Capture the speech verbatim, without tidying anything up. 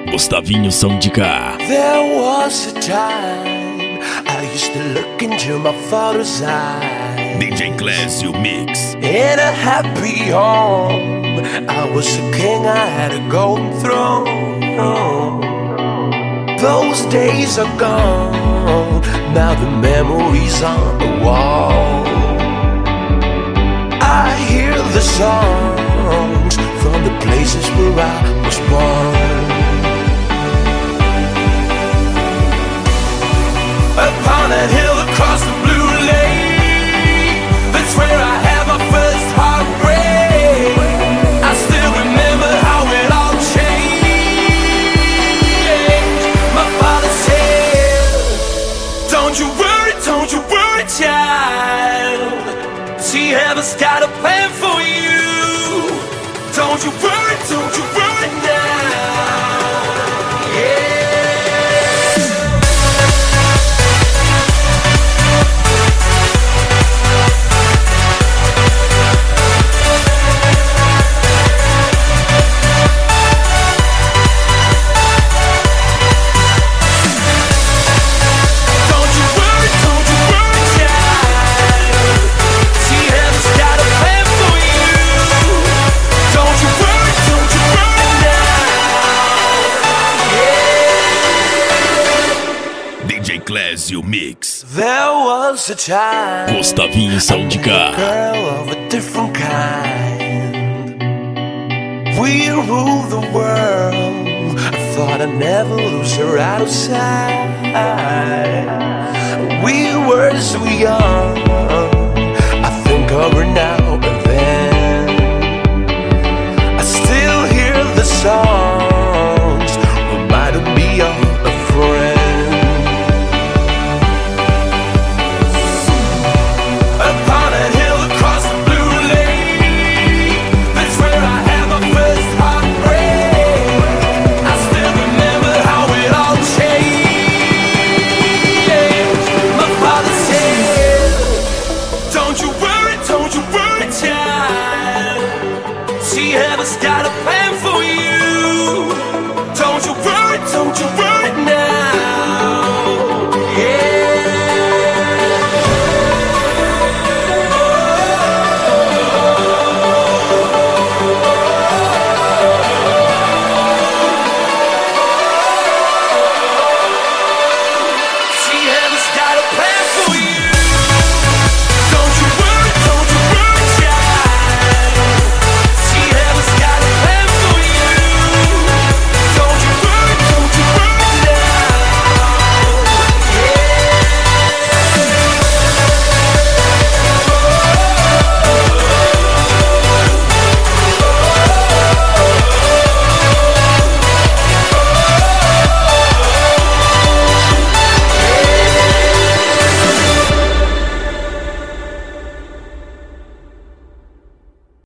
Gustavinho Som de Cá. There was a time I used to look into my father's eyes. D J Clésio Mix. In a happy home, I was a king, I had a golden throne. Those days are gone, now the memories on the wall. I hear the songs from the places where I was born. Upon a hill across the blue lake, that's where I had my first heartbreak. I still remember how it all changed. My father said, don't you worry, don't you worry, child. See, heaven's got a plan for you. Don't you worry, don't you worry now. Yeah. Clésio Mix. There was a time, Gustavinho Som de Cá. girl of a different kind. We ruled the world. I thought I'd never lose her out of sight. We were so young. I think of her now and then. I still hear the songs reminding me of a friend. Heaven's got a plan.